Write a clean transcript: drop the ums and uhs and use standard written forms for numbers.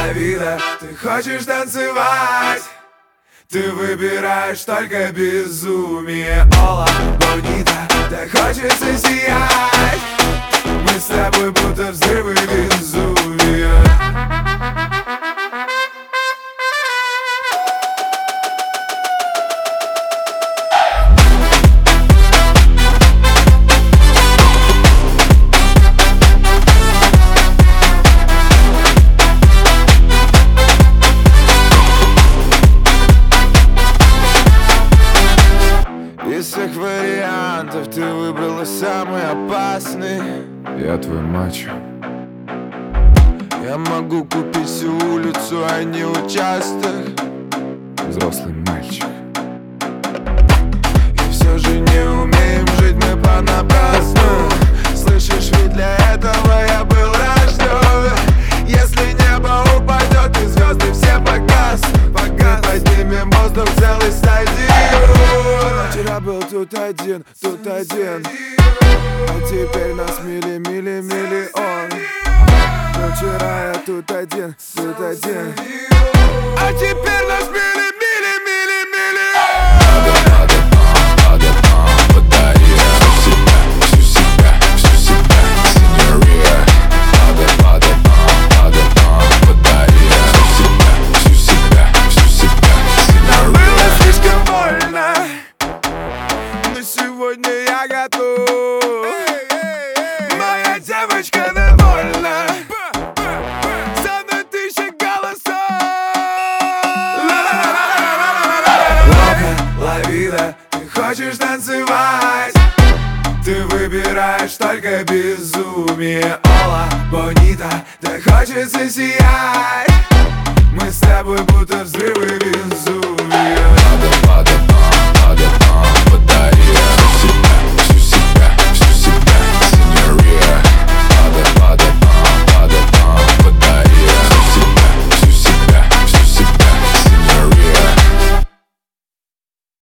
vida, ты хочешь танцевать, ты выбираешь только безумие. Ола, бонита, так хочется сиять, мы с тобой будто взрывы Везувия. Из всех вариантов ты выбрала самый опасный. Я твой мачо. Я могу купить всю улицу, а не участок. Взрослый мальчик. И все же не умеем жить мы понапрасну. Слышишь, ведь для этого я был рожден. Если небо упадет и звезды все погаснут, мы поднимем воздух целый стадион. Вчера был тут один, а теперь нас миллион. Но вчера я тут один, а теперь нас миллион. Подари всю себя, сеньория. Подари всю себя, Нам сеньория. было слишком больно, но сегодня я готов. Моя девочка довольна, со мной тысяча голосов. Ла vida, ты хочешь танцевать, ты выбираешь только безумие. Ола, бонита, так хочется сиять, мы с тобой будто взрывы Везувия.